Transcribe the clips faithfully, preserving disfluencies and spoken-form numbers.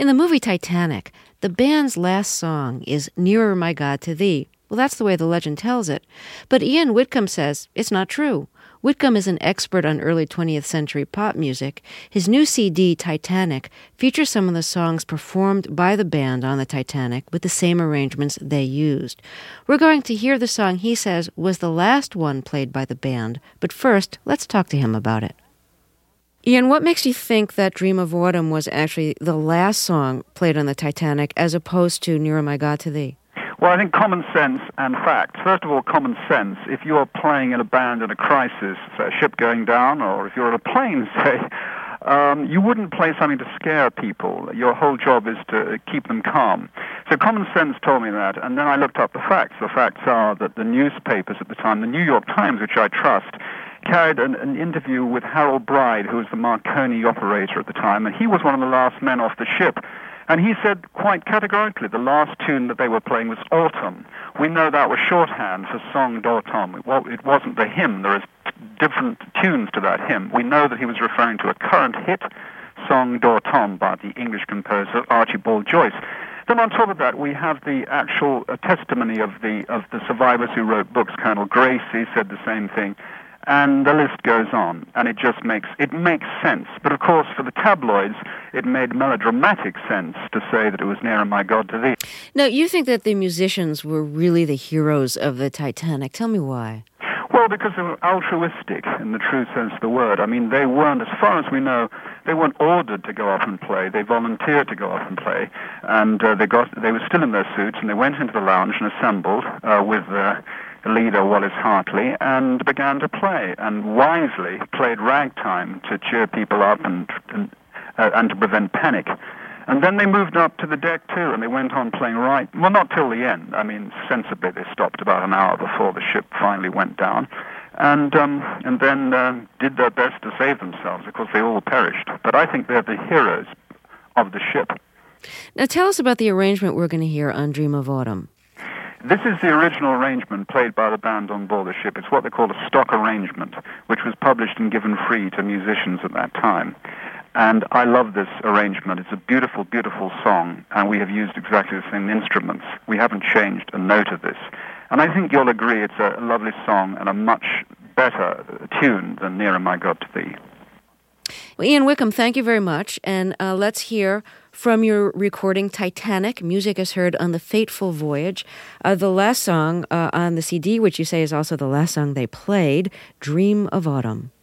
In the movie Titanic, the band's last song is Nearer, My God, to Thee. Well, that's the way the legend tells it. But Ian Whitcomb says it's not true. Whitcomb is an expert on early twentieth century pop music. His new C D, Titanic, features some of the songs performed by the band on the Titanic with the same arrangements they used. We're going to hear the song he says was the last one played by the band, but first, let's talk to him about it. Ian, what makes you think that Dream of Autumn was actually the last song played on the Titanic as opposed to Nearer, My God, to Thee? Well, I think common sense and fact. First of all, common sense. If you're playing in a band in a crisis, say a ship going down, or if you're on a plane, say, um, you wouldn't play something to scare people. Your whole job is to keep them calm. So common sense told me that, and then I looked up the facts. The facts are that the newspapers at the time, the New York Times, which I trust, carried an, an interview with Harold Bride, who was the Marconi operator at the time, and he was one of the last men off the ship. And he said quite categorically the last tune that they were playing was Autumn. We know that was shorthand for Song d'Automne. It wasn't the hymn. There are different tunes to that hymn. We know that he was referring to a current hit, Song d'Automne, by the English composer Archibald Joyce. Then on top of that, we have the actual uh, testimony of the of the survivors who wrote books. Colonel Gracie said the same thing. And the list goes on, and it just makes it makes sense. But of course, for the tabloids, it made melodramatic sense to say that it was Nearer, My God, to Thee. Now, you think that the musicians were really the heroes of the Titanic. Tell me why. Well, because they were altruistic in the true sense of the word. I mean, they weren't, as far as we know, they weren't ordered to go up and play. They volunteered to go up and play, and uh, they got they were still in their suits, and they went into the lounge and assembled uh, with their leader Wallace Hartley and began to play, and wisely played ragtime to cheer people up and and, uh, and to prevent panic. And then they moved up to the deck too, and they went on playing right, well, not till the end. I mean, sensibly, they stopped about an hour before the ship finally went down, and um, and then uh, did their best to save themselves. Of course, they all perished, but I think they're the heroes of the ship. Now, tell us about the arrangement we're going to hear on Dream of Autumn. This is the original arrangement played by the band on board the ship. It's what they call a stock arrangement, which was published and given free to musicians at that time. And I love this arrangement. It's a beautiful, beautiful song, and we have used exactly the same instruments. We haven't changed a note of this. And I think you'll agree it's a lovely song and a much better tune than Nearer, My God, to Thee. Well, Ian Whitcomb, thank you very much. And uh, let's hear from your recording Titanic. Music is heard on The Fateful Voyage. Uh, the last song uh, on the C D, which you say is also the last song they played, Dream of Autumn.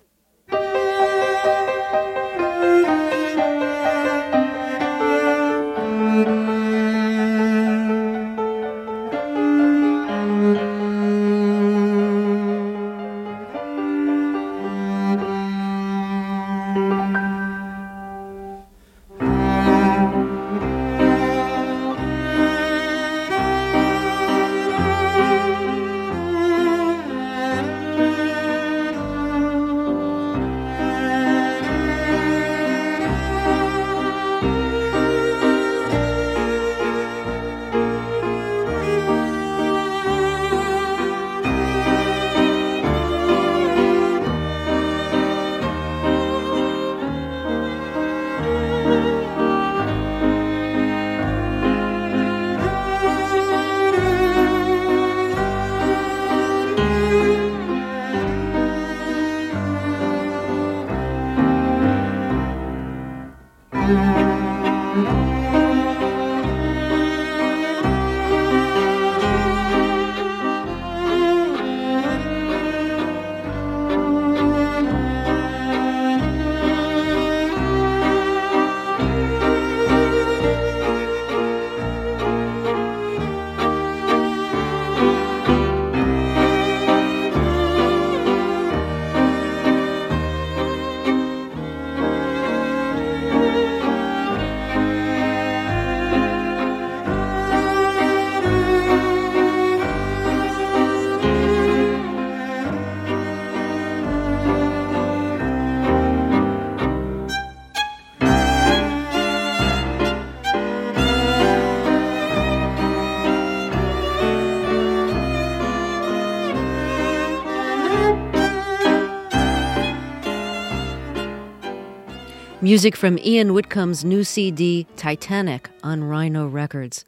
Music from Ian Whitcomb's new C D, Titanic, on Rhino Records.